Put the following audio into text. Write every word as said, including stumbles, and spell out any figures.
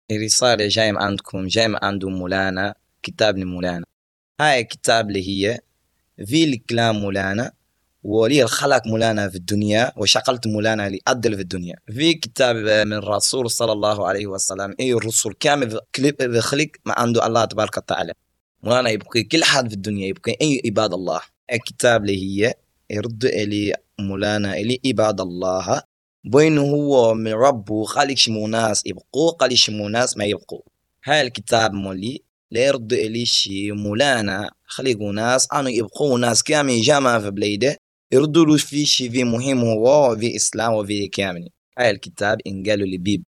رسالة جاي عندكم جاي عنده مولانا كتاب لمولانا. هاي الكتاب اللي هي في الكلام مولانا ولي الخلق مولانا في الدنيا وشغلت مولانا لأدل في الدنيا. في كتاب من الرسول صلى الله عليه وسلم أي الرسول كامل بخلق ما عنده الله تبارك وتعالى. مولانا يبقي كل حد في الدنيا يبقي أي عباد الله. الكتاب اللي هي يرد إلي مولانا إلي عباد الله بينه هو من ربه خالق شمو ناس يبقوا خالق شمو ناس ما يبقوا. هاي الكتاب مولي لا يرد إلي شي مولانا خلقوا ناس أنا يبقوا ناس كامل جامعة في بليده يردوا له في شي في مهم هو في إسلام وفي كامل. هاي الكتاب إن قالوا لي بيب